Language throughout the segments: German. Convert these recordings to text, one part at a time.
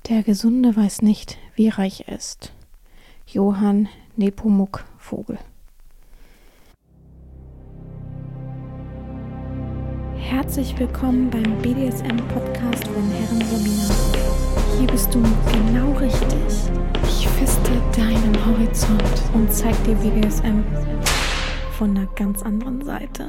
Der Gesunde weiß nicht, wie reich er ist. Johann Nepomuk Vogel. Herzlich willkommen beim BDSM-Podcast von Herren Sabina. Hier bist du genau richtig. Ich feste deinen Horizont und zeig dir BDSM von einer ganz anderen Seite.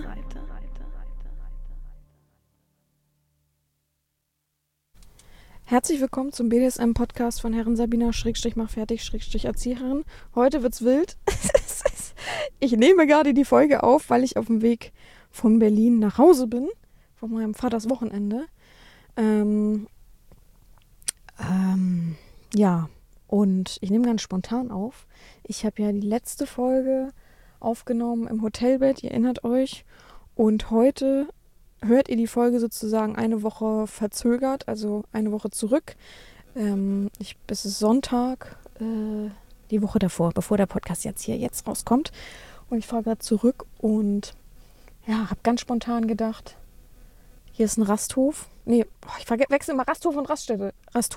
Herzlich willkommen zum BDSM-Podcast von Herren Sabina /mach-fertig-Erzieherin. Heute wird's wild. Ich nehme gerade die Folge auf, weil ich auf dem Weg von Berlin nach Hause bin, von meinem Vaters Wochenende. Ja, und ich nehme ganz spontan auf. Ich habe ja die letzte Folge aufgenommen im Hotelbett, ihr erinnert euch. Und heute hört ihr die Folge sozusagen eine Woche verzögert, also eine Woche zurück. Es ist Sonntag, die Woche davor, bevor der Podcast jetzt rauskommt. Und ich fahre gerade zurück und ja, habe ganz spontan gedacht, hier ist ein Rasthof. Nee, ich wechsle immer Rasthof und Raststätte.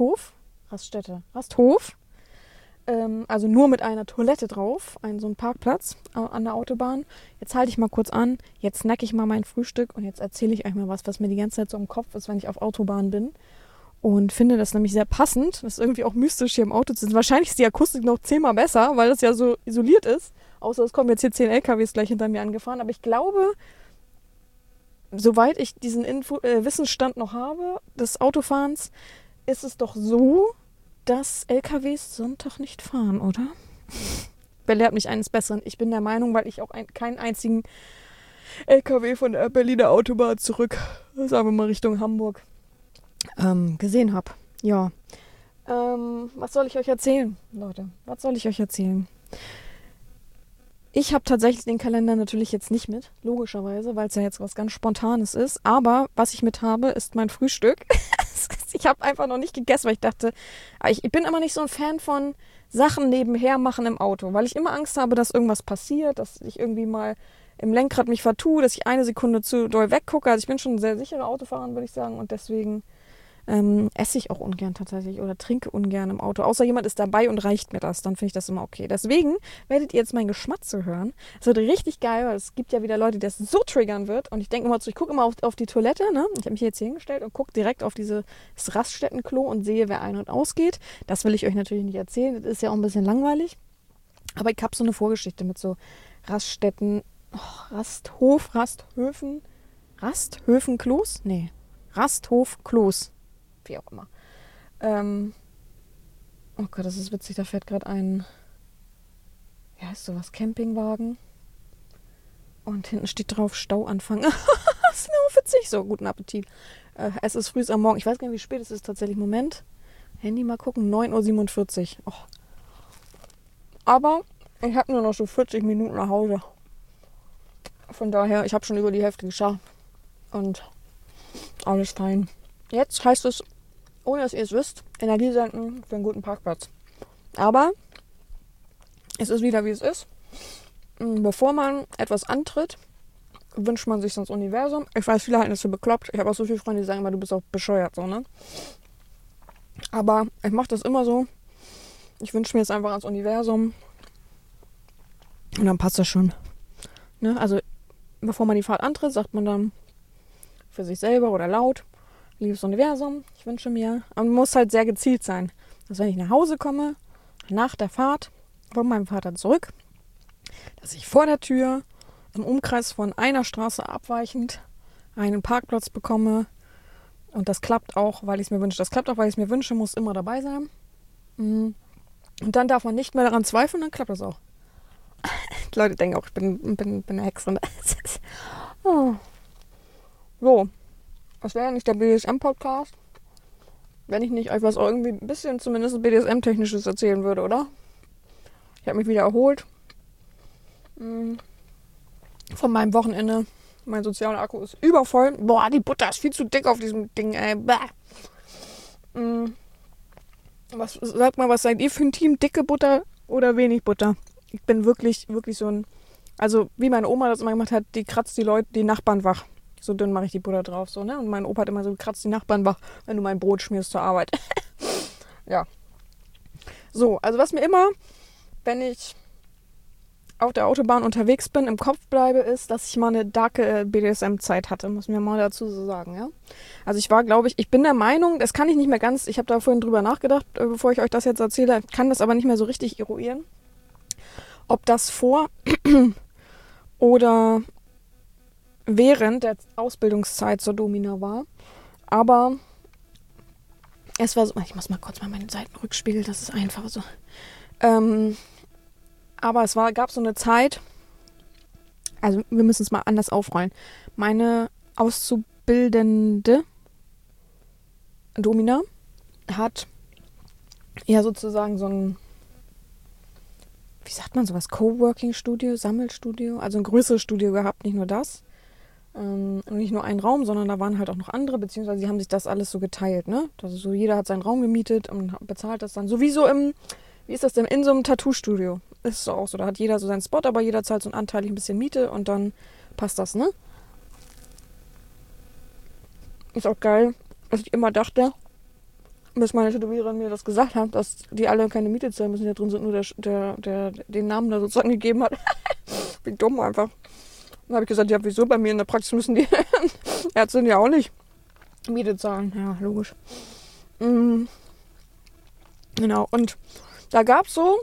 Rasthof. Also nur mit einer Toilette drauf, so ein Parkplatz an der Autobahn. Jetzt halte ich mal kurz an, jetzt snacke ich mal mein Frühstück und jetzt erzähle ich euch mal was mir die ganze Zeit so im Kopf ist, wenn ich auf Autobahn bin. Und finde das nämlich sehr passend. Das ist irgendwie auch mystisch, hier im Auto zu sitzen. Wahrscheinlich ist die Akustik noch 10-mal besser, weil das ja so isoliert ist. Außer es kommen jetzt hier 10 LKWs gleich hinter mir angefahren. Aber ich glaube, soweit ich diesen Wissensstand noch habe, des Autofahrens, ist es doch so, dass LKWs Sonntag nicht fahren, oder? Belehrt mich eines Besseren. Ich bin der Meinung, weil ich auch keinen einzigen LKW von der Berliner Autobahn zurück, sagen wir mal Richtung Hamburg, gesehen habe. Ja. Was soll ich euch erzählen, Leute? Was soll ich euch erzählen? Ich habe tatsächlich den Kalender natürlich jetzt nicht mit, logischerweise, weil es ja jetzt was ganz Spontanes ist. Aber was ich mit habe, ist mein Frühstück. Ich habe einfach noch nicht gegessen, weil ich dachte, ich bin immer nicht so ein Fan von Sachen nebenher machen im Auto, weil ich immer Angst habe, dass irgendwas passiert, dass ich irgendwie mal im Lenkrad mich vertue, dass ich eine Sekunde zu doll weggucke. Also ich bin schon ein sehr sicherer Autofahrer, würde ich sagen, und deswegen esse ich auch ungern tatsächlich oder trinke ungern im Auto. Außer jemand ist dabei und reicht mir das, dann finde ich das immer okay. Deswegen werdet ihr jetzt mein Geschmatze hören. Es wird richtig geil, weil es gibt ja wieder Leute, die das so triggern wird. Und ich denke immer so, ich gucke immer auf die Toilette, ne? Ich habe mich jetzt hier hingestellt und gucke direkt auf dieses Raststättenklo und sehe, wer ein- und ausgeht. Das will ich euch natürlich nicht erzählen. Das ist ja auch ein bisschen langweilig. Aber ich habe so eine Vorgeschichte mit so Raststätten, Rasthöfen-Klos? Nee, Rasthof-Klos. Wie auch immer. Oh Gott, das ist witzig, da fährt gerade ein, wie heißt sowas, Campingwagen. Und hinten steht drauf Stauanfang. Das ist nur witzig. So, guten Appetit. Es ist früh am Morgen. Ich weiß gar nicht, wie spät es ist tatsächlich. Moment. Handy mal gucken. 9:47 Uhr. Oh. Aber ich habe nur noch so 40 Minuten nach Hause. Von daher, ich habe schon über die Hälfte geschafft. Und alles fein. Jetzt heißt es, ohne dass ihr es wisst, Energie senden für einen guten Parkplatz. Aber es ist wieder, wie es ist. Bevor man etwas antritt, wünscht man sich ins Universum. Ich weiß, viele halten das für bekloppt. Ich habe auch so viele Freunde, die sagen immer, du bist auch bescheuert. So, ne? Aber ich mache das immer so. Ich wünsche mir jetzt einfach ans Universum. Und dann passt das schon. Ne? Also, bevor man die Fahrt antritt, sagt man dann für sich selber oder laut, liebes Universum, ich wünsche mir, und man muss halt sehr gezielt sein, dass wenn ich nach Hause komme, nach der Fahrt von meinem Vater zurück, dass ich vor der Tür im Umkreis von einer Straße abweichend einen Parkplatz bekomme. Und das klappt auch, weil ich es mir wünsche. Das klappt auch, weil ich es mir wünsche, muss immer dabei sein. Und dann darf man nicht mehr daran zweifeln, dann klappt das auch. Die Leute denken auch, ich bin eine Hexe. Oh. So. Das wäre ja nicht der BDSM-Podcast, wenn ich nicht etwas irgendwie ein bisschen zumindest BDSM-Technisches erzählen würde, oder? Ich habe mich wieder erholt von meinem Wochenende. Mein sozialer Akku ist übervoll. Boah, die Butter ist viel zu dick auf diesem Ding, ey. Sag mal, was seid ihr für ein Team? Dicke Butter oder wenig Butter? Ich bin wirklich, wirklich so ein... Also, wie meine Oma das immer gemacht hat, die kratzt die Nachbarn wach. So dünn mache ich die Butter drauf, so, ne? Und mein Opa hat immer so, kratzt die Nachbarn wach, wenn du mein Brot schmierst zur Arbeit. ja. So, also was mir immer, wenn ich auf der Autobahn unterwegs bin, im Kopf bleibe, ist, dass ich mal eine darke BDSM-Zeit hatte, muss mir mal dazu so sagen, ja. Also ich war, glaube ich bin der Meinung, das kann ich nicht mehr ganz, ich habe da vorhin drüber nachgedacht, bevor ich euch das jetzt erzähle, kann das aber nicht mehr so richtig eruieren, ob das vor oder während der Ausbildungszeit zur Domina war. Aber es war so, ich muss mal kurz mal meinen Seitenrückspiegel, das ist einfach so. Aber gab so eine Zeit, also wir müssen es mal anders aufrollen. Meine auszubildende Domina hat ja sozusagen so ein, wie sagt man sowas, Coworking-Studio, Sammelstudio, also ein größeres Studio gehabt, nicht nur das. Und nicht nur einen Raum, sondern da waren halt auch noch andere, beziehungsweise sie haben sich das alles so geteilt, ne? Also so jeder hat seinen Raum gemietet und bezahlt das dann. So wie so wie ist das denn, in so einem Tattoo-Studio? Ist so auch so, da hat jeder so seinen Spot, aber jeder zahlt so anteilig ein bisschen Miete und dann passt das, ne? Ist auch geil, dass ich immer dachte, bis meine Tätowiererin mir das gesagt hat, dass die alle keine Miete zahlen müssen, die da drin sind, nur der den Namen da sozusagen gegeben hat. Wie dumm einfach. Dann habe ich gesagt, ja, wieso? Bei mir in der Praxis müssen die Ärzte ja auch nicht Miete zahlen. Ja, logisch. Genau, und da gab es so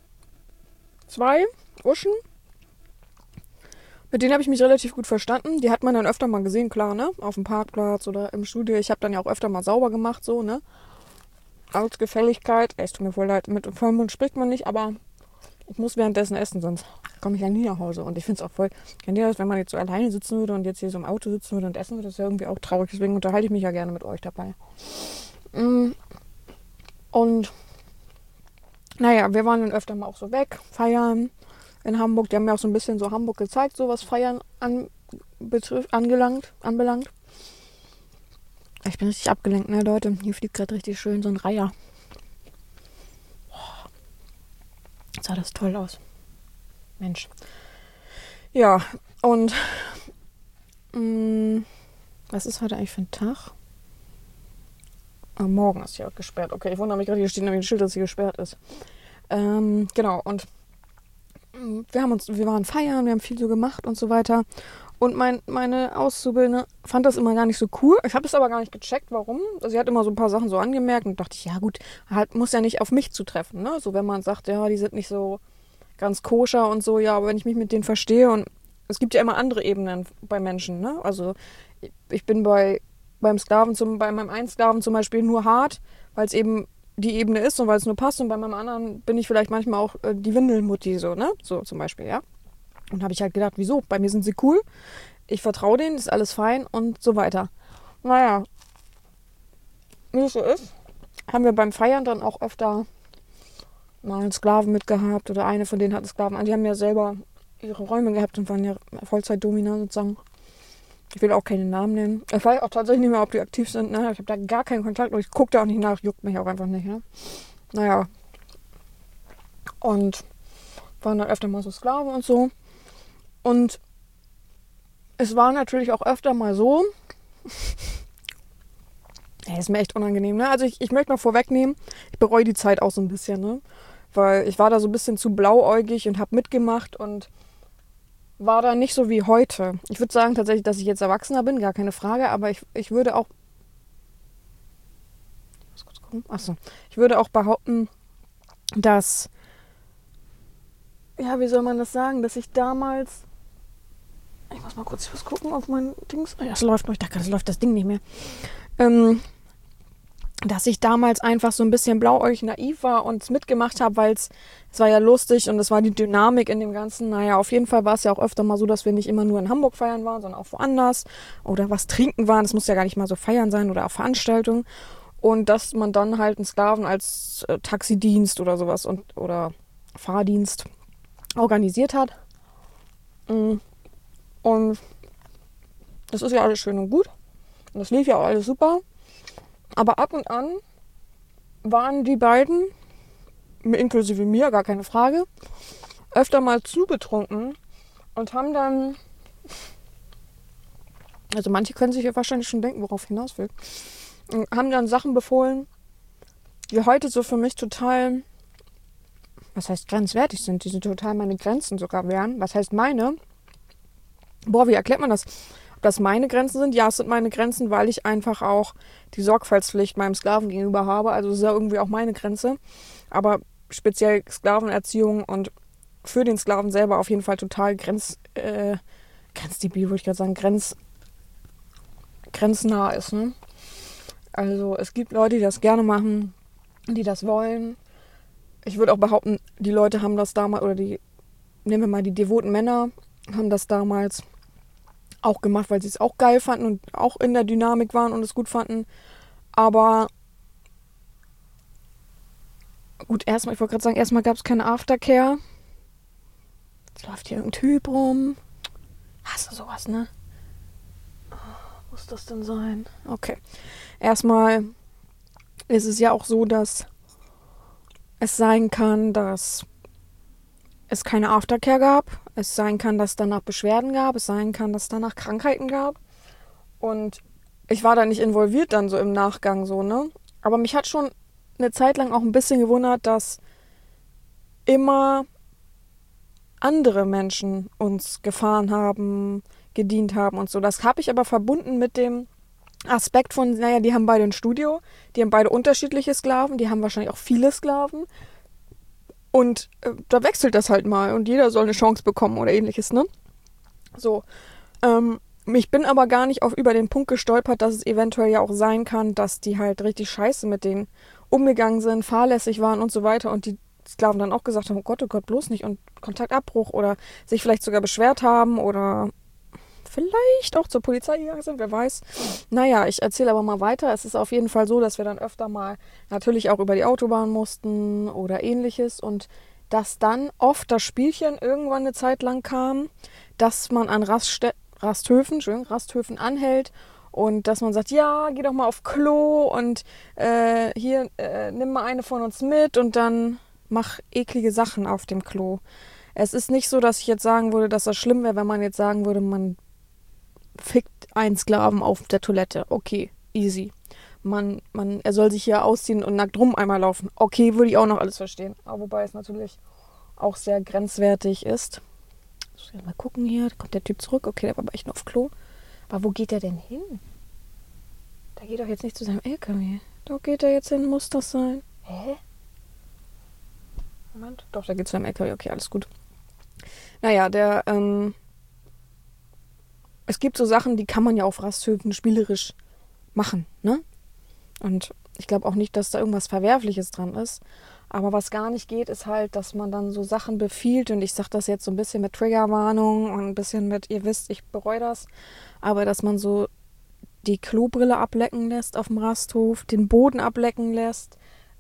2 Burschen, mit denen habe ich mich relativ gut verstanden. Die hat man dann öfter mal gesehen, klar, ne? Auf dem Parkplatz oder im Studio. Ich habe dann ja auch öfter mal sauber gemacht, so, ne? Als Gefälligkeit. Es tut mir voll leid, mit Vollmond spricht man nicht, aber ich muss währenddessen essen, sonst komme ich ja nie nach Hause. Und ich finde es auch voll, kennt ihr das, wenn man jetzt so alleine sitzen würde und jetzt hier so im Auto sitzen würde und essen würde, das ist ja irgendwie auch traurig. Deswegen unterhalte ich mich ja gerne mit euch dabei. Und naja, wir waren dann öfter mal auch so weg, feiern in Hamburg. Die haben mir auch so ein bisschen so Hamburg gezeigt, so was Feiern anbelangt. Ich bin richtig abgelenkt, ne, Leute? Hier fliegt gerade richtig schön so ein Reiher. Sah das toll aus. Mensch. Ja, und was ist heute eigentlich für ein Tag? Morgen ist ja gesperrt. Okay, ich wundere mich gerade, hier steht nämlich ein Schild, dass hier gesperrt ist. Genau, und wir waren feiern, wir haben viel so gemacht und so weiter. Und meine Auszubildende fand das immer gar nicht so cool. Ich habe es aber gar nicht gecheckt, warum. Also sie hat immer so ein paar Sachen so angemerkt und dachte ich, ja gut, halt muss ja nicht auf mich zutreffen, ne? So wenn man sagt, ja, die sind nicht so ganz koscher und so, ja, aber wenn ich mich mit denen verstehe und es gibt ja immer andere Ebenen bei Menschen, ne? Also ich bin bei meinem einen Sklaven zum Beispiel nur hart, weil es eben die Ebene ist und weil es nur passt und bei meinem anderen bin ich vielleicht manchmal auch die Windelmutti, so, ne? So zum Beispiel, ja. Und habe ich halt gedacht, wieso? Bei mir sind sie cool, ich vertraue denen, ist alles fein und so weiter. Naja, wie es so ist, haben wir beim Feiern dann auch öfter mal einen Sklaven mitgehabt oder eine von denen hat einen Sklaven. Die haben ja selber ihre Räume gehabt und waren ja Vollzeit-Domina sozusagen. Ich will auch keine Namen nennen. Ich weiß auch tatsächlich nicht mehr, ob die aktiv sind. Ne? Ich habe da gar keinen Kontakt und ich gucke da auch nicht nach, juckt mich auch einfach nicht. Ne? Naja. Und waren dann öfter mal so Sklaven und so. Und es war natürlich auch öfter mal so, ist mir echt unangenehm, ne? Also ich möchte mal vorwegnehmen, ich bereue die Zeit auch so ein bisschen, ne? Weil ich war da so ein bisschen zu blauäugig und habe mitgemacht und war da nicht so wie heute. Ich würde sagen tatsächlich, dass ich jetzt Erwachsener bin, gar keine Frage, aber ich würde auch... Ich würde auch behaupten, dass... Ja, wie soll man das sagen? Dass ich damals... Ich muss mal kurz was gucken auf mein Dings. Oh ja, es läuft noch. Ich dachte, das läuft das Ding nicht mehr. Dass ich damals einfach so ein bisschen blauäugig naiv war und es mitgemacht habe, weil es war ja lustig und es war die Dynamik in dem Ganzen. Naja, auf jeden Fall war es ja auch öfter mal so, dass wir nicht immer nur in Hamburg feiern waren, sondern auch woanders oder was trinken waren. Das muss ja gar nicht mal so feiern sein oder auf Veranstaltungen. Und dass man dann halt einen Sklaven als Taxidienst oder sowas oder Fahrdienst organisiert hat. Und das ist ja alles schön und gut. Und das lief ja auch alles super. Aber ab und an waren die beiden, inklusive mir, gar keine Frage, öfter mal zu betrunken und haben dann, also manche können sich ja wahrscheinlich schon denken, worauf ich hinaus will, haben dann Sachen befohlen, die heute so für mich total, was heißt grenzwertig sind, die so total meine Grenzen sogar wären. Was heißt meine? Boah, wie erklärt man das? Ob das meine Grenzen sind? Ja, es sind meine Grenzen, weil ich einfach auch die Sorgfaltspflicht meinem Sklaven gegenüber habe. Also es ist ja irgendwie auch meine Grenze. Aber speziell Sklavenerziehung und für den Sklaven selber auf jeden Fall total grenzdebil, würde ich gerade sagen, grenznah ist. Ne? Also es gibt Leute, die das gerne machen, die das wollen. Ich würde auch behaupten, die Leute haben das damals, oder nehmen wir mal die devoten Männer, haben das damals auch gemacht, weil sie es auch geil fanden und auch in der Dynamik waren und es gut fanden. Aber gut, ich wollte gerade sagen, erstmal gab es keine Aftercare. Jetzt läuft hier irgendein Typ rum. Hast du sowas, ne? Muss das denn sein? Okay. Erstmal ist es ja auch so, dass es sein kann, dass es keine Aftercare gab. Es sein kann, dass es danach Beschwerden gab. Es sein kann, dass es danach Krankheiten gab. Und ich war da nicht involviert dann so im Nachgang so, ne? Aber mich hat schon eine Zeit lang auch ein bisschen gewundert, dass immer andere Menschen uns gefahren haben, gedient haben und so. Das habe ich aber verbunden mit dem Aspekt von, naja, die haben beide ein Studio, die haben beide unterschiedliche Sklaven, die haben wahrscheinlich auch viele Sklaven. Und da wechselt das halt mal und jeder soll eine Chance bekommen oder ähnliches, ne? So. Ich bin aber gar nicht über den Punkt gestolpert, dass es eventuell ja auch sein kann, dass die halt richtig scheiße mit denen umgegangen sind, fahrlässig waren und so weiter und die Sklaven dann auch gesagt haben, oh Gott, bloß nicht und Kontaktabbruch oder sich vielleicht sogar beschwert haben oder vielleicht auch zur Polizei gegangen sind, wer weiß. Naja, ich erzähle aber mal weiter. Es ist auf jeden Fall so, dass wir dann öfter mal natürlich auch über die Autobahn mussten oder ähnliches und dass dann oft das Spielchen irgendwann eine Zeit lang kam, dass man an Rasthöfen anhält und dass man sagt, ja, geh doch mal auf Klo und hier, nimm mal eine von uns mit und dann mach eklige Sachen auf dem Klo. Es ist nicht so, dass ich jetzt sagen würde, dass das schlimm wäre, wenn man jetzt sagen würde, man fickt einen Sklaven auf der Toilette. Okay, easy. Er soll sich hier ausziehen und nackt rum einmal laufen. Okay, würde ich auch noch alles verstehen. Aber wobei es natürlich auch sehr grenzwertig ist. Mal gucken hier, da kommt der Typ zurück. Okay, der war aber echt nur auf Klo. Aber wo geht der denn hin? Der geht doch jetzt nicht zu seinem LKW. Da geht er jetzt hin, muss das sein. Hä? Moment. Doch, der geht zu seinem LKW. Okay, alles gut. Naja, es gibt so Sachen, die kann man ja auf Rasthöfen spielerisch machen, ne? Und ich glaube auch nicht, dass da irgendwas Verwerfliches dran ist. Aber was gar nicht geht, ist halt, dass man dann so Sachen befiehlt. Und ich sage das jetzt so ein bisschen mit Triggerwarnung und ein bisschen mit, ihr wisst, ich bereue das. Aber dass man so die Klobrille ablecken lässt auf dem Rasthof, den Boden ablecken lässt.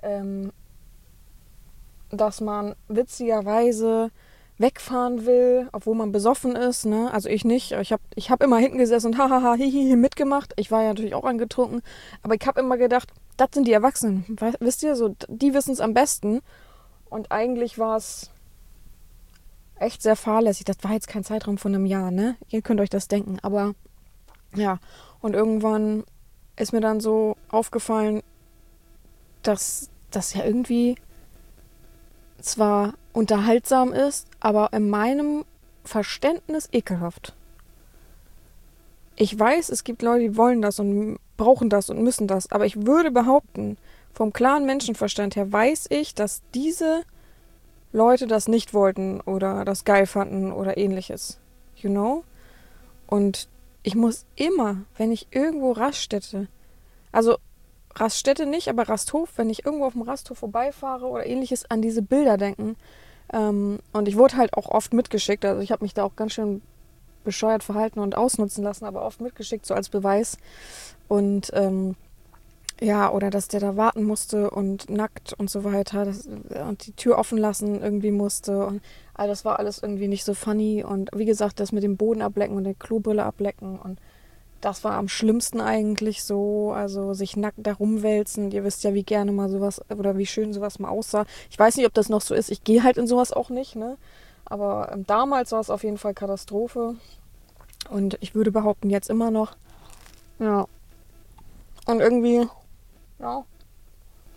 Dass man witzigerweise wegfahren will, obwohl man besoffen ist, ne? Also ich nicht. Ich hab immer hinten gesessen und hahaha, hihihi mitgemacht. Ich war ja natürlich auch angetrunken. Aber ich habe immer gedacht, das sind die Erwachsenen. Wisst ihr, so, die wissen es am besten. Und eigentlich war es echt sehr fahrlässig. Das war jetzt kein Zeitraum von einem Jahr, ne? Ihr könnt euch das denken. Aber ja, und irgendwann ist mir dann so aufgefallen, dass das ja irgendwie zwar unterhaltsam ist, aber in meinem Verständnis ekelhaft. Ich weiß, es gibt Leute, die wollen das und brauchen das und müssen das, aber ich würde behaupten, vom klaren Menschenverstand her weiß ich, dass diese Leute das nicht wollten oder das geil fanden oder ähnliches. You know? Und ich muss immer, wenn ich irgendwo Raststätte, also Raststätte nicht, aber Rasthof, wenn ich irgendwo auf dem Rasthof vorbeifahre oder ähnliches, an diese Bilder denken. Und ich wurde halt auch oft mitgeschickt, also ich habe mich da auch ganz schön bescheuert verhalten und ausnutzen lassen, aber oft mitgeschickt, so als Beweis. Und ja, oder dass der da warten musste und nackt und so weiter und die Tür offen lassen irgendwie musste. Und also das war alles irgendwie nicht so funny. Und wie gesagt, das mit dem Boden ablecken und der Klobrille ablecken und das war am schlimmsten eigentlich so, also sich nackt da rumwälzen. Ihr wisst ja, wie gerne mal sowas oder wie schön sowas mal aussah. Ich weiß nicht, ob das noch so ist. Ich gehe halt in sowas auch nicht, ne? Aber damals war es auf jeden Fall Katastrophe. Und ich würde behaupten, jetzt immer noch. Ja. Und irgendwie, ja.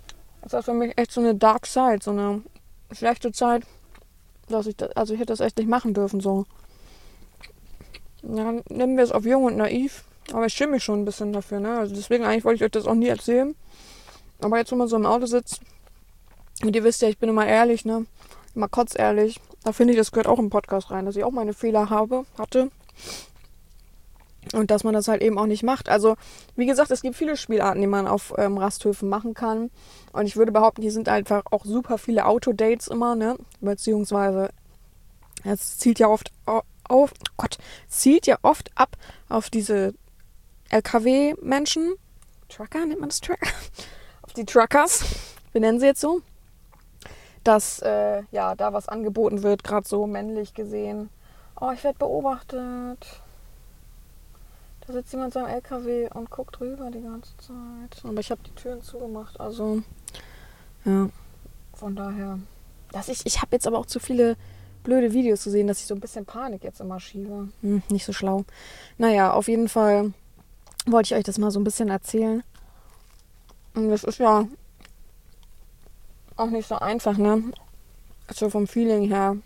Das ist für mich echt so eine Dark Side, so eine schlechte Zeit, dass ich das, also ich hätte das echt nicht machen dürfen, so. Ja, nennen wir es auf jung und naiv, aber ich schäme mich schon ein bisschen dafür, ne? Also deswegen eigentlich wollte ich euch das auch nie erzählen. Aber jetzt, wenn man so im Auto sitzt, und ihr wisst ja, ich bin immer ehrlich, ne? Immer kotzehrlich. Da finde ich, das gehört auch im Podcast rein, dass ich auch meine Fehler hatte. Und dass man das halt eben auch nicht macht. Also, wie gesagt, es gibt viele Spielarten, die man auf Rasthöfen machen kann. Und ich würde behaupten, hier sind einfach auch super viele Autodates immer, ne? Beziehungsweise, es zielt ja oft zielt ja oft ab auf diese LKW-Menschen. Trucker, nennt man das Trucker? Auf die Truckers, wir nennen sie jetzt so. Dass ja da was angeboten wird, gerade so männlich gesehen. Oh, ich werde beobachtet. Da sitzt jemand so am LKW und guckt rüber die ganze Zeit. Aber ich habe die Türen zugemacht, also ja, von daher. Ich habe jetzt aber auch zu viele blöde Videos gesehen, dass ich so ein bisschen Panik jetzt immer schiebe. Nicht so schlau. Naja, auf jeden Fall wollte ich euch das mal so ein bisschen erzählen. Und das ist ja auch nicht so einfach, ne? Also vom Feeling her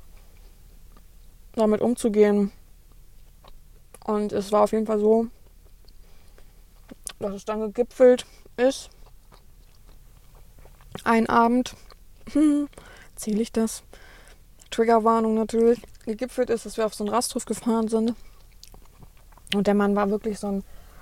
damit umzugehen. Und es war auf jeden Fall so, dass es dann gegipfelt ist. Ein Abend, zähle ich das? Triggerwarnung natürlich. Gegipfelt ist, dass wir auf so einen Rasthof gefahren sind. Und der Mann war wirklich so ein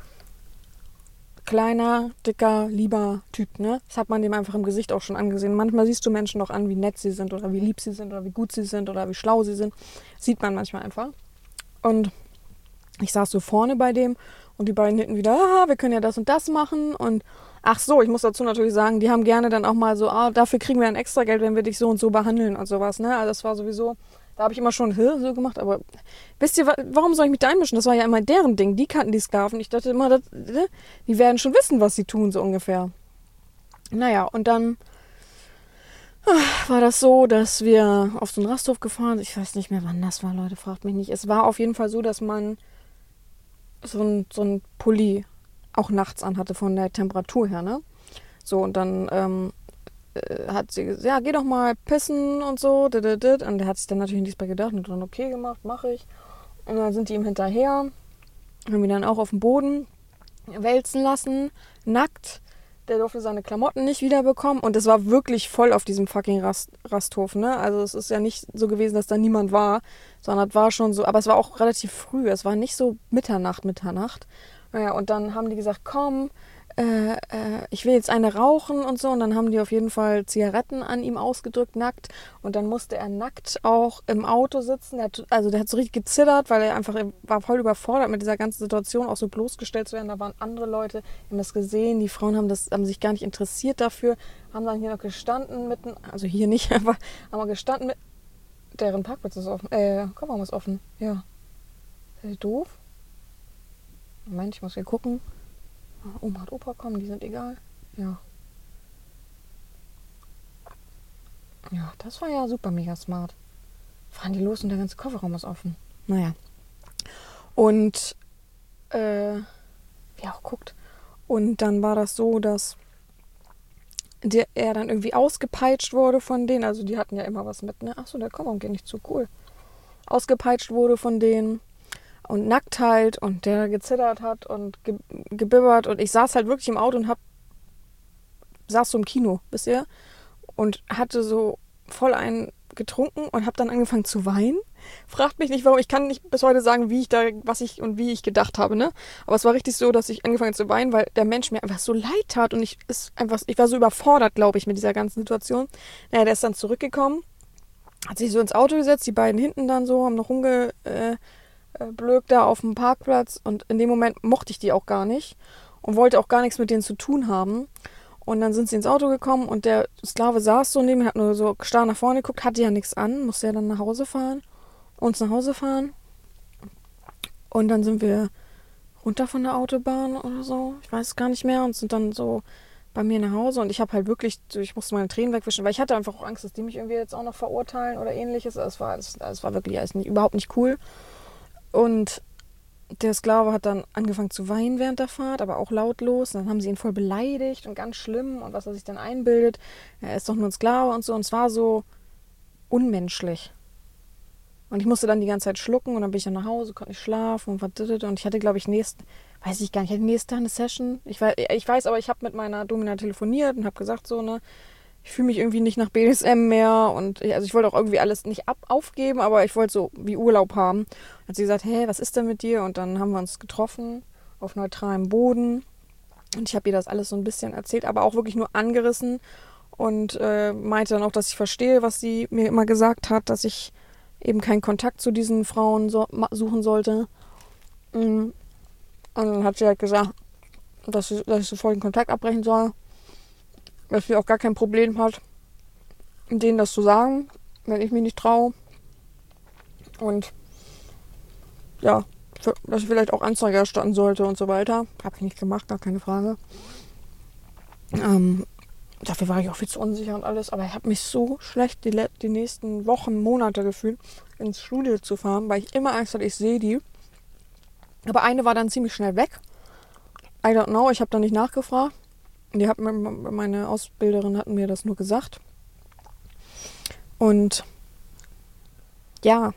kleiner, dicker, lieber Typ, ne? Das hat man dem einfach im Gesicht auch schon angesehen. Manchmal siehst du Menschen doch an, wie nett sie sind oder wie lieb sie sind oder wie gut sie sind oder wie schlau sie sind. Sieht man manchmal einfach. Und ich saß so vorne bei dem und die beiden hinten wieder, wir können ja das und das machen. Und ach so, ich muss dazu natürlich sagen, die haben gerne dann auch mal so, dafür kriegen wir ein extra Geld, wenn wir dich so und so behandeln und sowas, ne? Also das war sowieso, da habe ich immer schon so gemacht, aber wisst ihr, warum soll ich mich da einmischen? Das war ja immer deren Ding, die kannten die Sklaven. Ich dachte immer, die werden schon wissen, was sie tun, so ungefähr. Naja, und dann war das so, dass wir auf so einen Rasthof gefahren sind. Ich weiß nicht mehr, wann das war, Leute, fragt mich nicht. Es war auf jeden Fall so, dass man so ein Pulli auch nachts anhatte von der Temperatur her, ne? So, und dann hat sie gesagt, ja, geh doch mal pissen und so. Und der hat sich dann natürlich nichts bei gedacht und dann, okay gemacht, mache ich. Und dann sind die ihm hinterher, haben ihn dann auch auf dem Boden wälzen lassen, nackt. Der durfte seine Klamotten nicht wiederbekommen und es war wirklich voll auf diesem fucking Rasthof, ne? Also es ist ja nicht so gewesen, dass da niemand war, sondern es war schon so, aber es war auch relativ früh, es war nicht so Mitternacht. Naja, und dann haben die gesagt, komm, ich will jetzt eine rauchen und so. Und dann haben die auf jeden Fall Zigaretten an ihm ausgedrückt, nackt. Und dann musste er nackt auch im Auto sitzen. Der hat so richtig gezittert, weil er war voll überfordert mit dieser ganzen Situation, auch so bloßgestellt zu werden. Da waren andere Leute, die haben das gesehen. Die Frauen haben sich gar nicht interessiert dafür. Haben dann hier noch gestanden also hier nicht, aber haben wir gestanden mit, deren Parkplatz ist offen. Kofferraum ist offen. Ja. Ist das doof? Moment, ich muss hier gucken. Oma und Opa kommen, die sind egal. Ja. Ja, das war ja super mega smart. Fahren die los und der ganze Kofferraum ist offen. Naja. Und, wer auch guckt. Und dann war das so, dass er dann irgendwie ausgepeitscht wurde von denen. Also die hatten ja immer was mit, ne? Achso, der Kofferraum geht nicht zu, cool. Ausgepeitscht wurde von denen. Und nackt halt und der gezittert hat und gebibbert und ich saß halt wirklich im Auto und saß so im Kino, wisst ihr? Und hatte so voll einen getrunken und habe dann angefangen zu weinen. Fragt mich nicht, warum. Ich kann nicht bis heute sagen, wie ich gedacht habe, ne? Aber es war richtig so, dass ich angefangen zu weinen, weil der Mensch mir einfach so leid tat und ich war so überfordert, glaube ich, mit dieser ganzen Situation. Naja, der ist dann zurückgekommen, hat sich so ins Auto gesetzt, die beiden hinten dann so, haben noch blöd da auf dem Parkplatz und in dem Moment mochte ich die auch gar nicht und wollte auch gar nichts mit denen zu tun haben. Und dann sind sie ins Auto gekommen und der Sklave saß so neben mir, hat nur so starr nach vorne geguckt, hatte ja nichts an, musste ja dann nach Hause fahren, uns nach Hause fahren. Und dann sind wir runter von der Autobahn oder so, ich weiß es gar nicht mehr, und sind dann so bei mir nach Hause und ich habe halt wirklich, ich musste meine Tränen wegwischen, weil ich hatte einfach auch Angst, dass die mich irgendwie jetzt auch noch verurteilen oder ähnliches. Es war wirklich überhaupt nicht cool. Und der Sklave hat dann angefangen zu weinen während der Fahrt, aber auch lautlos. Und dann haben sie ihn voll beleidigt und ganz schlimm und was er sich dann einbildet. Er ist doch nur ein Sklave und so. Und es war so unmenschlich. Und ich musste dann die ganze Zeit schlucken und dann bin ich dann nach Hause, konnte nicht schlafen und ich hatte, glaube ich, weiß ich gar nicht, ich hatte nächsten Tag eine Session. Ich weiß aber, ich habe mit meiner Domina telefoniert und habe gesagt so, ne, ich fühle mich irgendwie nicht nach BDSM mehr und ich wollte auch irgendwie alles nicht aufgeben, aber ich wollte so wie Urlaub haben. Dann hat sie gesagt, hey, was ist denn mit dir? Und dann haben wir uns getroffen auf neutralem Boden und ich habe ihr das alles so ein bisschen erzählt, aber auch wirklich nur angerissen und meinte dann auch, dass ich verstehe, was sie mir immer gesagt hat, dass ich eben keinen Kontakt zu diesen Frauen suchen sollte. Und dann hat sie halt gesagt, dass ich sofort den Kontakt abbrechen soll, dass sie auch gar kein Problem hat, denen das zu sagen, wenn ich mich nicht traue. Und ja, dass ich vielleicht auch Anzeige erstatten sollte und so weiter. Habe ich nicht gemacht, gar keine Frage. Dafür war ich auch viel zu unsicher und alles. Aber ich habe mich so schlecht die nächsten Wochen, Monate gefühlt, ins Studio zu fahren, weil ich immer Angst hatte, ich sehe die. Aber eine war dann ziemlich schnell weg. I don't know, ich habe da nicht nachgefragt. Meine Ausbilderin hatten mir das nur gesagt. Und ja,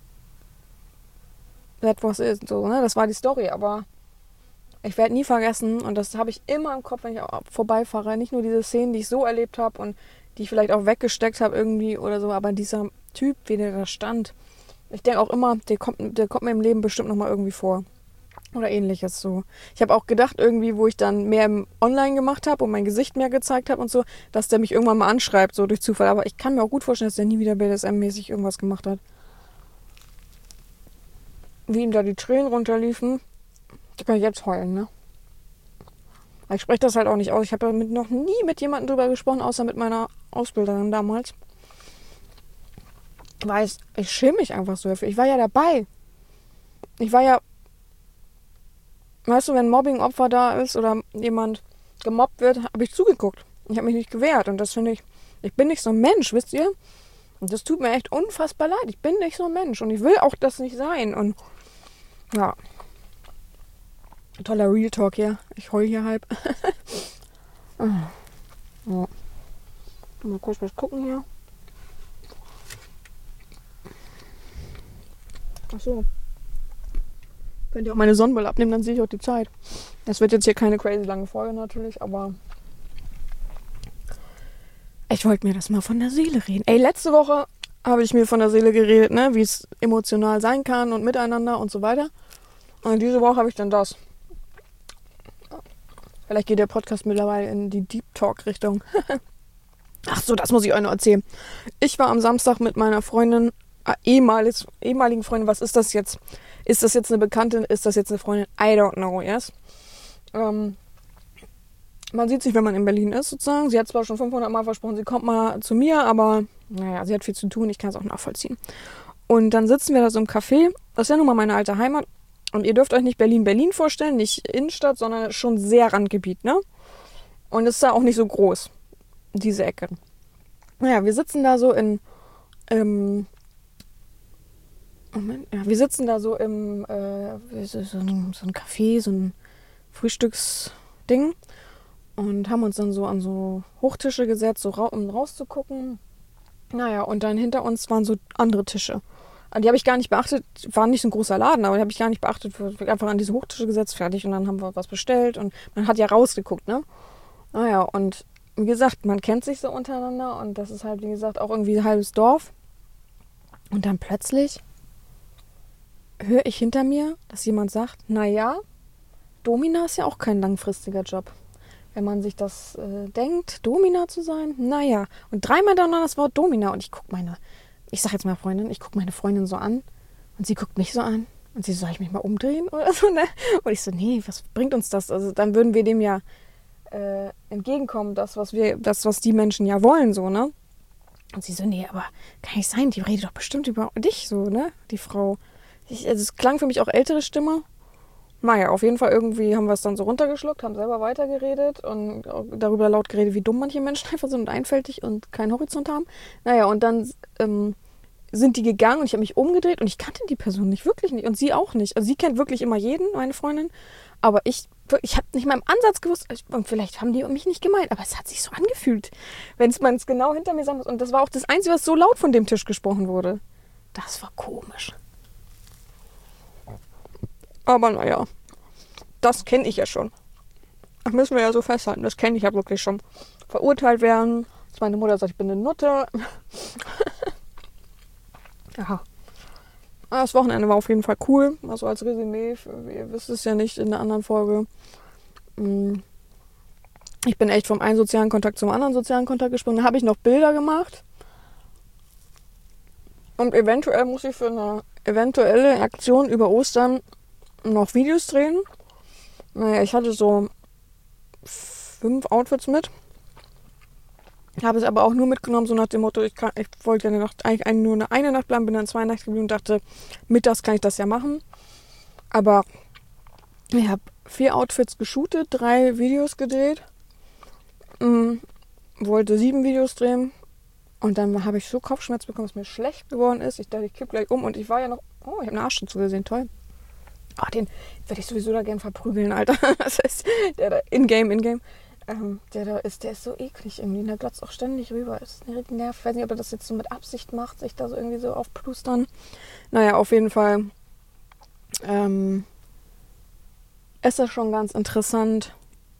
that was it, so, ne? Das war die Story, aber ich werde nie vergessen, und das habe ich immer im Kopf, wenn ich vorbeifahre, nicht nur diese Szenen, die ich so erlebt habe und die ich vielleicht auch weggesteckt habe irgendwie oder so, aber dieser Typ, wie der da stand, ich denke auch immer, der kommt mir im Leben bestimmt nochmal irgendwie vor. Oder ähnliches so. Ich habe auch gedacht irgendwie, wo ich dann mehr online gemacht habe und mein Gesicht mehr gezeigt habe und so, dass der mich irgendwann mal anschreibt, so durch Zufall. Aber ich kann mir auch gut vorstellen, dass der nie wieder BDSM-mäßig irgendwas gemacht hat. Wie ihm da die Tränen runterliefen, da kann ich jetzt heulen, ne? Aber ich spreche das halt auch nicht aus. Ich habe damit noch nie mit jemandem drüber gesprochen, außer mit meiner Ausbilderin damals. Weil ich schäme mich einfach so dafür. Ich war ja dabei. Weißt du, wenn ein Mobbing-Opfer da ist oder jemand gemobbt wird, habe ich zugeguckt. Ich habe mich nicht gewehrt. Und das finde ich bin nicht so ein Mensch, wisst ihr? Und das tut mir echt unfassbar leid. Ich bin nicht so ein Mensch. Und ich will auch das nicht sein. Und ja. Toller Real Talk hier. Ich heul hier halb. Ja. Mal kurz was gucken hier. Achso. Könnt ihr auch meine Sonnenbrille abnehmen, dann sehe ich auch die Zeit. Das wird jetzt hier keine crazy lange Folge natürlich, aber ich wollte mir das mal von der Seele reden. Ey, letzte Woche habe ich mir von der Seele geredet, ne, wie es emotional sein kann und miteinander und so weiter. Und diese Woche habe ich dann das. Vielleicht geht der Podcast mittlerweile in die Deep Talk Richtung. Ach so, das muss ich euch noch erzählen. Ich war am Samstag mit meiner Freundin, ehemaligen Freundin, was ist das jetzt? Ist das jetzt eine Bekannte? Ist das jetzt eine Freundin? I don't know, yes. Man sieht sich, wenn man in Berlin ist, sozusagen. Sie hat zwar schon 500 Mal versprochen, sie kommt mal zu mir, aber naja, sie hat viel zu tun, ich kann es auch nachvollziehen. Und dann sitzen wir da so im Café. Das ist ja nun mal meine alte Heimat. Und ihr dürft euch nicht Berlin vorstellen, nicht Innenstadt, sondern schon sehr Randgebiet, ne? Und es ist da auch nicht so groß, diese Ecke. Naja, wir sitzen da so wir sitzen da so im so ein Café, so ein Frühstücksding und haben uns dann so an so Hochtische gesetzt, so um rauszugucken. Naja, und dann hinter uns waren so andere Tische. Die habe ich gar nicht beachtet, war nicht so ein großer Laden, aber die habe ich gar nicht beachtet. Einfach an diese Hochtische gesetzt, fertig, und dann haben wir was bestellt und man hat ja rausgeguckt, ne? Naja, und wie gesagt, man kennt sich so untereinander und das ist halt, wie gesagt, auch irgendwie ein halbes Dorf. Und dann plötzlich höre ich hinter mir, dass jemand sagt, naja, Domina ist ja auch kein langfristiger Job. Wenn man sich das denkt, Domina zu sein, naja. Und dreimal dann das Wort Domina und ich sag jetzt mal Freundin, ich gucke meine Freundin so an und sie guckt mich so an und sie so, soll ich mich mal umdrehen oder so, ne? Und ich so, nee, was bringt uns das? Also dann würden wir dem ja entgegenkommen, das, was die Menschen ja wollen, so, ne? Und sie so, nee, aber kann nicht sein, die redet doch bestimmt über dich, so, ne? Die Frau. Also es klang für mich auch ältere Stimme. Naja, auf jeden Fall irgendwie haben wir es dann so runtergeschluckt, haben selber weitergeredet und darüber laut geredet, wie dumm manche Menschen einfach sind und einfältig und keinen Horizont haben. Naja, und dann sind die gegangen und ich habe mich umgedreht und ich kannte die Person nicht, wirklich nicht. Und sie auch nicht. Also sie kennt wirklich immer jeden, meine Freundin. Aber ich habe nicht mal im Ansatz gewusst, und vielleicht haben die mich nicht gemeint, aber es hat sich so angefühlt, wenn man es genau hinter mir saß. Und das war auch das Einzige, was so laut von dem Tisch gesprochen wurde. Das war komisch. Aber naja, das kenne ich ja schon. Das müssen wir ja so festhalten. Das kenne ich ja wirklich schon. Verurteilt werden, dass meine Mutter sagt, ich bin eine Nutte. Ja. Das Wochenende war auf jeden Fall cool. Also als Resümee, ihr wisst es ja nicht in der anderen Folge. Ich bin echt vom einen sozialen Kontakt zum anderen sozialen Kontakt gesprungen. Da habe ich noch Bilder gemacht. Und eventuell muss ich für eine eventuelle Aktion über Ostern noch Videos drehen. Naja, ich hatte so 5 Outfits mit. Habe es aber auch nur mitgenommen, so nach dem Motto, ich wollte ja eigentlich nur eine Nacht bleiben, bin dann 2 Nächte geblieben und dachte, mittags kann ich das ja machen. Aber ich habe 4 Outfits geshootet, 3 Videos gedreht, wollte 7 Videos drehen und dann habe ich so Kopfschmerz bekommen, dass mir schlecht geworden ist. Ich dachte, ich kipp gleich um und ich war ja noch, ich habe eine Arsch dazu gesehen, toll. Den werde ich sowieso da gern verprügeln, Alter. Das heißt, der da in-game. Der ist so eklig irgendwie. Der glotzt auch ständig rüber. Ist richtig nervig. Ich weiß nicht, ob er das jetzt so mit Absicht macht, sich da so irgendwie so aufplustern. Naja, auf jeden Fall ist das schon ganz interessant,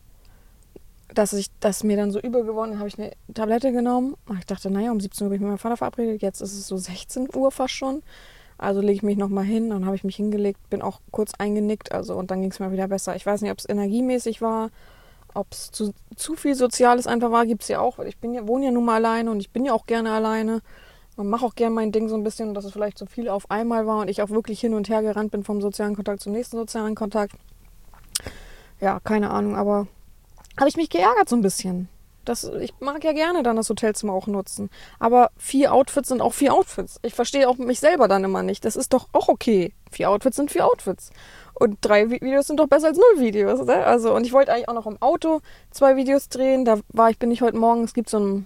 dass mir dann so übel geworden ist. Habe ich eine Tablette genommen. Ich dachte, naja, um 17 Uhr bin ich mit meinem Vater verabredet. Jetzt ist es so 16 Uhr fast schon. Also lege ich mich nochmal hin. Dann habe ich mich hingelegt, bin auch kurz eingenickt. Und dann ging es mir wieder besser. Ich weiß nicht, ob es energiemäßig war, ob es zu viel Soziales einfach war. Gibt es ja auch, weil ich wohne ja nun mal alleine und ich bin ja auch gerne alleine. Und mache auch gerne mein Ding so ein bisschen, dass es vielleicht so viel auf einmal war und ich auch wirklich hin und her gerannt bin vom sozialen Kontakt zum nächsten sozialen Kontakt. Ja, keine Ahnung, aber habe ich mich geärgert so ein bisschen. Ich mag ja gerne dann das Hotelzimmer auch nutzen. Aber 4 Outfits sind auch 4 Outfits. Ich verstehe auch mich selber dann immer nicht. Das ist doch auch okay. 4 Outfits sind 4 Outfits. Und 3 Videos sind doch besser als 0 Videos. Ne? Also, und ich wollte eigentlich auch noch im Auto 2 Videos drehen. Bin ich heute Morgen, es gibt so einen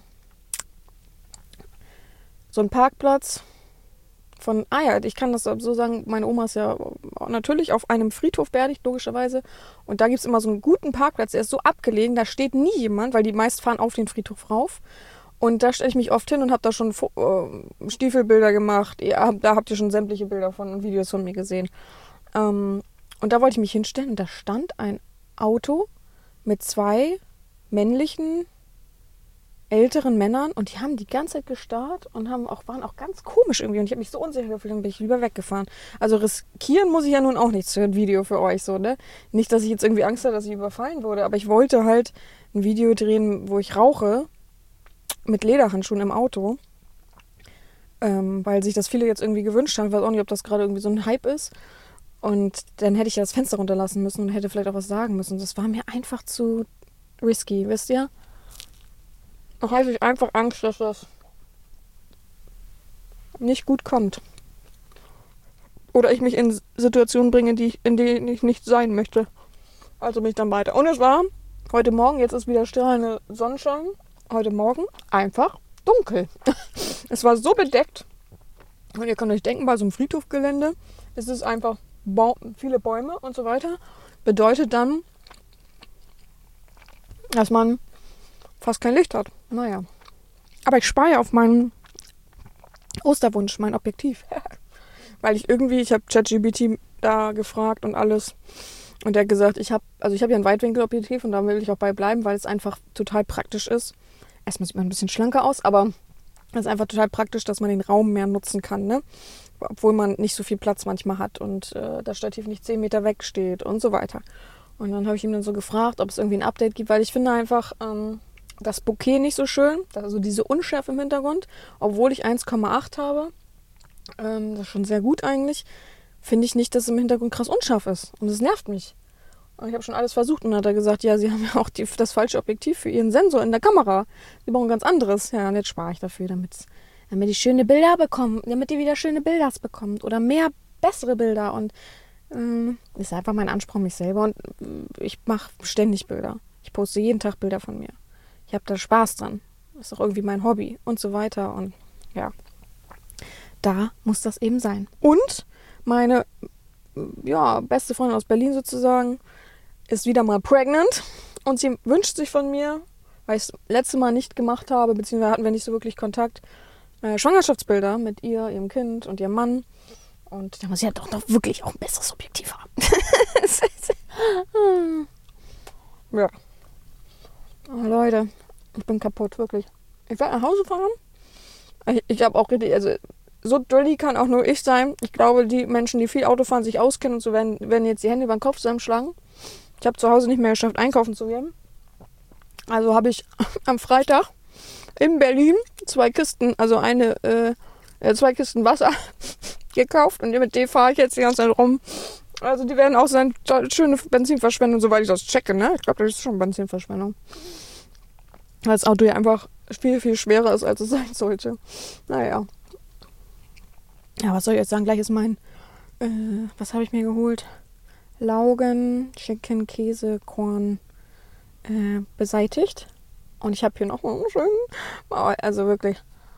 Parkplatz ich kann das so sagen, meine Oma ist ja natürlich auf einem Friedhof beerdigt, logischerweise. Und da gibt es immer so einen guten Parkplatz, der ist so abgelegen, da steht nie jemand, weil die meist fahren auf den Friedhof rauf. Und da stelle ich mich oft hin und habe da schon Stiefelbilder gemacht. Da habt ihr schon sämtliche Bilder und Videos von mir gesehen. Und da wollte ich mich hinstellen und da stand ein Auto mit 2 männlichen älteren Männern und die haben die ganze Zeit gestarrt und waren auch ganz komisch irgendwie und ich habe mich so unsicher gefühlt und bin ich lieber weggefahren. Also riskieren muss ich ja nun auch nichts für ein Video für euch so, ne? Nicht, dass ich jetzt irgendwie Angst habe, dass ich überfallen wurde, aber ich wollte halt ein Video drehen, wo ich rauche mit Lederhandschuhen im Auto, weil sich das viele jetzt irgendwie gewünscht haben. Ich weiß auch nicht, ob das gerade irgendwie so ein Hype ist. Und dann hätte ich ja das Fenster runterlassen müssen und hätte vielleicht auch was sagen müssen. Das war mir einfach zu risky, wisst ihr? Da habe ich einfach Angst, dass das nicht gut kommt. Oder ich mich in Situationen bringe, in denen ich nicht sein möchte. Also bin ich dann weiter. Und es war heute Morgen, jetzt ist wieder strahlende Sonnenschein. Heute Morgen einfach dunkel. Es war so bedeckt. Und ihr könnt euch denken, bei so einem Friedhofgelände ist es einfach viele Bäume und so weiter. Bedeutet dann, dass man fast kein Licht hat. Naja. Aber ich spare ja auf meinen Osterwunsch, mein Objektiv. Weil ich habe ChatGPT da gefragt und alles. Und der hat gesagt, ich habe ja ein Weitwinkelobjektiv und da will ich auch bei bleiben, weil es einfach total praktisch ist. Erstmal sieht man ein bisschen schlanker aus, aber es ist einfach total praktisch, dass man den Raum mehr nutzen kann, ne? Obwohl man nicht so viel Platz manchmal hat und das Stativ nicht 10 Meter weg steht und so weiter. Und dann habe ich ihm dann so gefragt, ob es irgendwie ein Update gibt, weil ich finde einfach das Bokeh nicht so schön, also diese Unschärfe im Hintergrund, obwohl ich 1,8 habe, das ist schon sehr gut eigentlich, finde ich nicht, dass es im Hintergrund krass unscharf ist. Und das nervt mich. Und ich habe schon alles versucht und dann hat er gesagt, ja, sie haben ja auch das falsche Objektiv für ihren Sensor in der Kamera. Sie brauchen ganz anderes. Ja, und jetzt spare ich dafür, damit die schöne Bilder bekommen, damit ihr wieder schöne Bilder bekommt oder mehr bessere Bilder. Und das ist einfach mein Anspruch an mich selber. Und ich mache ständig Bilder. Ich poste jeden Tag Bilder von mir. Ich habe da Spaß dran. Das ist auch irgendwie mein Hobby und so weiter. Und ja, da muss das eben sein. Und meine beste Freundin aus Berlin sozusagen ist wieder mal pregnant und sie wünscht sich von mir, weil ich es letzte Mal nicht gemacht habe, beziehungsweise hatten wir nicht so wirklich Kontakt, Schwangerschaftsbilder mit ihr, ihrem Kind und ihrem Mann. Und da muss sie ja doch noch wirklich auch ein besseres Objektiv haben. Ja. Oh, Leute, ich bin kaputt, wirklich. Ich werde nach Hause fahren. Ich habe auch richtig, also so dulli kann auch nur ich sein. Ich glaube, die Menschen, die viel Auto fahren, sich auskennen und so, werden jetzt die Hände über den Kopf zusammenschlagen. Ich habe zu Hause nicht mehr geschafft, einkaufen zu gehen. Also habe ich am Freitag in Berlin 2 Kisten, also 2 Kisten Wasser gekauft und mit denen fahre ich jetzt die ganze Zeit rum. Also die werden auch sein, schöne Benzinverschwendung, soweit ich das checke, ne? Ich glaube, das ist schon Benzinverschwendung. Weil das Auto ja einfach viel, viel schwerer ist, als es sein sollte. Naja. Ja, was soll ich jetzt sagen? Gleich ist mein, was habe ich mir geholt? Laugen, Chicken, Käse, Korn beseitigt. Und ich habe hier noch mal einen schönen, also wirklich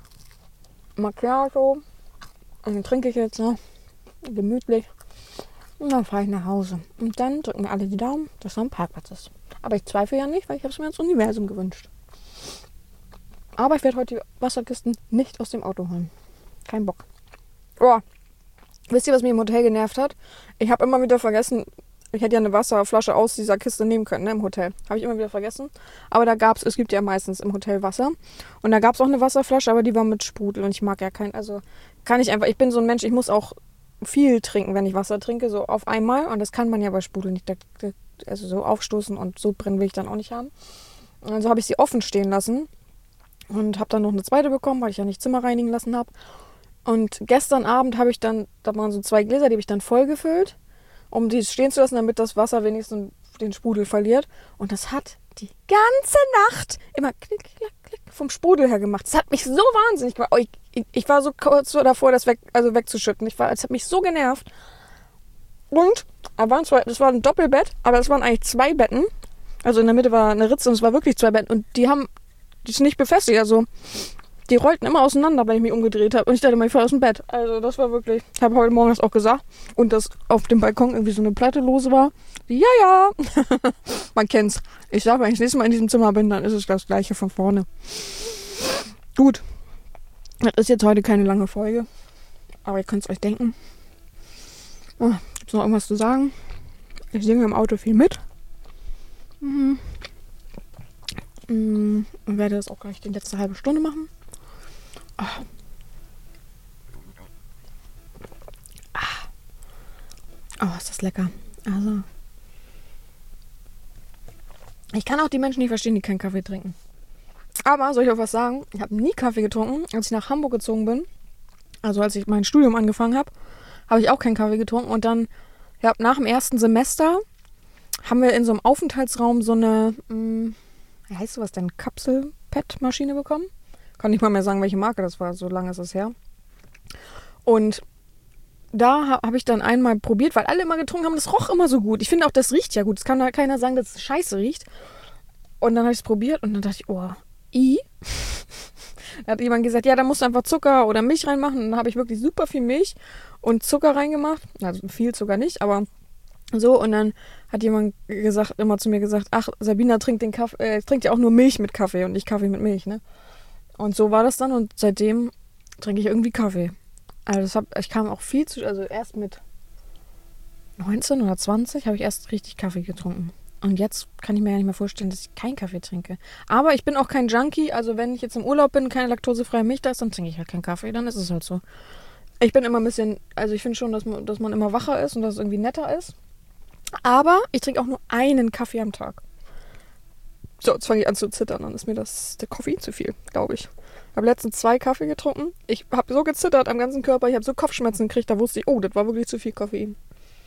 Macchiato. Und den trinke ich jetzt noch gemütlich. Und dann fahre ich nach Hause. Und dann drücken wir alle die Daumen, dass noch ein Parkplatz ist. Aber ich zweifle ja nicht, weil ich habe es mir ins Universum gewünscht. Aber ich werde heute die Wasserkisten nicht aus dem Auto holen. Kein Bock. Oh, wisst ihr, was mich im Hotel genervt hat? Ich habe immer wieder vergessen, ich hätte ja eine Wasserflasche aus dieser Kiste nehmen können, ne, im Hotel. Habe ich immer wieder vergessen. Aber es gibt ja meistens im Hotel Wasser. Und da gab es auch eine Wasserflasche, aber die war mit Sprudel. Und ich mag ja ich bin so ein Mensch, ich muss auch viel trinken, wenn ich Wasser trinke, so auf einmal. Und das kann man ja bei Sprudel nicht. Also so aufstoßen und so brennen will ich dann auch nicht haben. Und also habe ich sie offen stehen lassen. Und habe dann noch eine zweite bekommen, weil ich ja nicht Zimmer reinigen lassen habe. Und gestern Abend habe ich dann, da waren so 2 Gläser, die habe ich dann voll gefüllt, um die stehen zu lassen, damit das Wasser wenigstens den Sprudel verliert. Und das hat die ganze Nacht immer klick, klick, klick vom Sprudel her gemacht. Das hat mich so wahnsinnig gemacht. Ich war so kurz davor, das wegzuschütten. Es hat mich so genervt. Und das war ein Doppelbett, aber es waren eigentlich 2 Betten. Also in der Mitte war eine Ritze und es war wirklich 2 Betten. Und die ist nicht befestigt, also die rollten immer auseinander, wenn ich mich umgedreht habe. Und ich dachte mal, ich falle aus dem Bett. Also das war wirklich, ich habe heute Morgen das auch gesagt. Und dass auf dem Balkon irgendwie so eine Platte lose war. Ja. Man kennt's. Ich sage, wenn ich das nächste Mal in diesem Zimmer bin, dann ist es das gleiche von vorne. Gut. Das ist jetzt heute keine lange Folge. Aber ihr könnt es euch denken. Oh, gibt's noch irgendwas zu sagen? Ich singe im Auto viel mit. Und werde das auch gleich die letzte halbe Stunde machen. Oh, ist das lecker. Also, ich kann auch die Menschen nicht verstehen, die keinen Kaffee trinken. Aber, soll ich auch was sagen? Ich habe nie Kaffee getrunken. Als ich nach Hamburg gezogen bin, also als ich mein Studium angefangen habe, habe ich auch keinen Kaffee getrunken. Und dann, nach dem ersten Semester haben wir in so einem Aufenthaltsraum so eine, wie heißt sowas denn, Kapsel-Pet-Maschine bekommen. Kann nicht mal mehr sagen, welche Marke das war, so lange ist es her. Und da habe ich dann einmal probiert, weil alle immer getrunken haben, das roch immer so gut. Ich finde auch, das riecht ja gut. Es kann da keiner sagen, dass es scheiße riecht. Und dann habe ich es probiert und dann dachte ich, Da hat jemand gesagt, ja, da musst du einfach Zucker oder Milch reinmachen. Und dann habe ich wirklich super viel Milch und Zucker reingemacht. Also viel Zucker nicht, aber so. Und dann hat jemand immer zu mir gesagt, ach, Sabina trinkt ja auch nur Milch mit Kaffee und nicht Kaffee mit Milch, ne? Und so war das dann und seitdem trinke ich irgendwie Kaffee. Also ich kam auch also erst mit 19 oder 20 habe ich erst richtig Kaffee getrunken. Und jetzt kann ich mir ja nicht mehr vorstellen, dass ich keinen Kaffee trinke. Aber ich bin auch kein Junkie, also wenn ich jetzt im Urlaub bin, keine laktosefreie Milch da ist, dann trinke ich halt keinen Kaffee, dann ist es halt so. Ich bin immer ein bisschen, also ich finde schon, dass man immer wacher ist und dass es irgendwie netter ist. Aber ich trinke auch nur einen Kaffee am Tag. So, jetzt fange ich an zu zittern, dann ist mir der Koffein zu viel, glaube ich. Ich habe letztens 2 Kaffee getrunken. Ich habe so gezittert am ganzen Körper, ich habe so Kopfschmerzen gekriegt, da wusste ich, das war wirklich zu viel Koffein.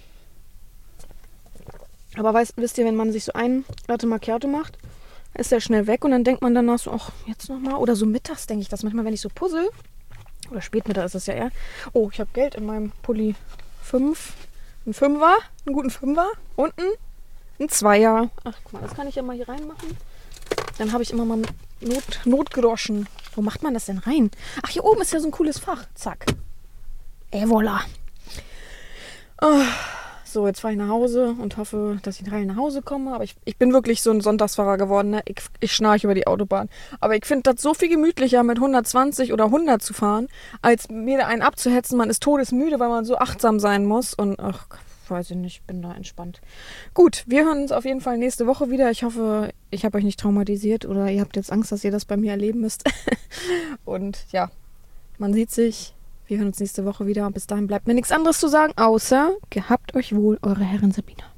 Aber wisst ihr, wenn man sich so einen Latte Macchiato macht, ist der schnell weg und dann denkt man danach so, ach, jetzt nochmal. Oder so mittags denke ich das manchmal, wenn ich so puzzle. Oder spätmittag ist es ja eher. Oh, ich habe Geld in meinem Pulli. 5. Ein 5er, einen guten 5er. Unten ein 2er. Ach, guck mal, das kann ich ja mal hier reinmachen. Dann habe ich immer mal Notgroschen. Wo macht man das denn rein? Ach, hier oben ist ja so ein cooles Fach. Zack. Et voilà. Oh, so, jetzt fahre ich nach Hause und hoffe, dass ich heil nach Hause komme. Aber ich bin wirklich so ein Sonntagsfahrer geworden. Ne? Ich schnarche über die Autobahn. Aber ich finde das so viel gemütlicher, mit 120 oder 100 zu fahren, als mir da einen abzuhetzen. Man ist todesmüde, weil man so achtsam sein muss. Und ach, weiß ich nicht, bin da entspannt. Gut, wir hören uns auf jeden Fall nächste Woche wieder. Ich hoffe, ich habe euch nicht traumatisiert oder ihr habt jetzt Angst, dass ihr das bei mir erleben müsst. Und ja, man sieht sich. Wir hören uns nächste Woche wieder. Bis dahin bleibt mir nichts anderes zu sagen, außer gehabt euch wohl, eure Herrin Sabina.